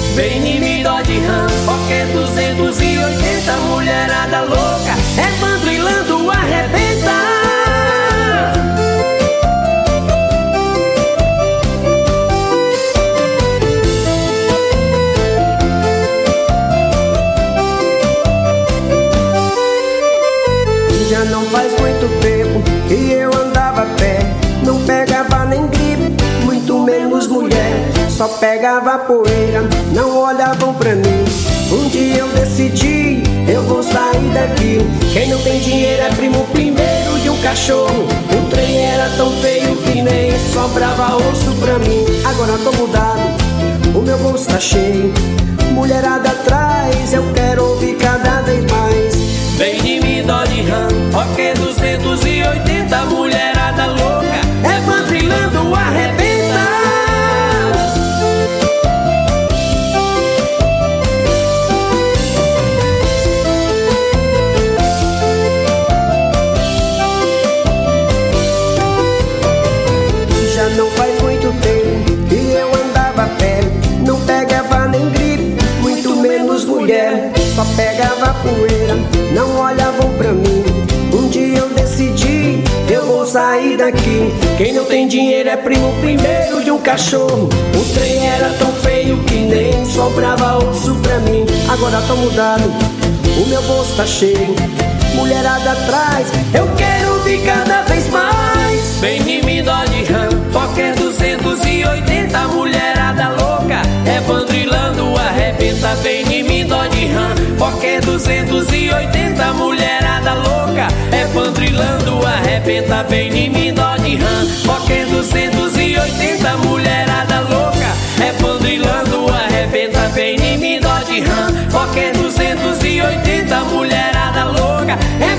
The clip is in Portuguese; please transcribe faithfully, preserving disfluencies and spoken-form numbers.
vem em mim, dó de rã, porque duzentos e oitenta, mulherada louca, é bandrilando, arrebenta. Já não faz muito tempo que eu andava a pé, não pegava nem gripe, muito menos mulher. Só pegava poeira, não olhavam pra mim. Um dia eu decidi, eu vou sair daqui. Quem não tem dinheiro é primo primeiro de um cachorro. O trem era tão feio que nem sobrava osso pra mim. Agora tô mudado, o meu bolso tá cheio, mulherada atrás, eu quero ouvir cada vez mais. Vem de mim, dó de rã, porque duzentos e oitenta, mulherada louca, é bandrilando, arrebenta. Já não faz muito tempo que eu andava a pé, não pegava nem gripe, muito menos mulher. Só pegava poeira, não olhavam pra mim. Um dia eu decidi, eu vou sair daqui. Quem não tem dinheiro é primo primeiro de um cachorro. O trem era tão feio que nem sobrava osso pra mim. Agora tô mudado, o meu bolso tá cheio, mulherada atrás, eu quero ouvir cada vez mais. Vem em mim, dó de rã, porque duzentos e oitenta, mulherada louca, é bandrilando, arrebenta. Vem em mim, dó de rã, porque duzentos e oitenta, mulherada louca, é bandrilando, arrebenta. Vem em mim, dó de rã, porque duzentos e oitenta, mulherada louca, é bandrilando, arrebenta. Vem em mim, dó de rã, porque duzentos e oitenta, mulherada louca, é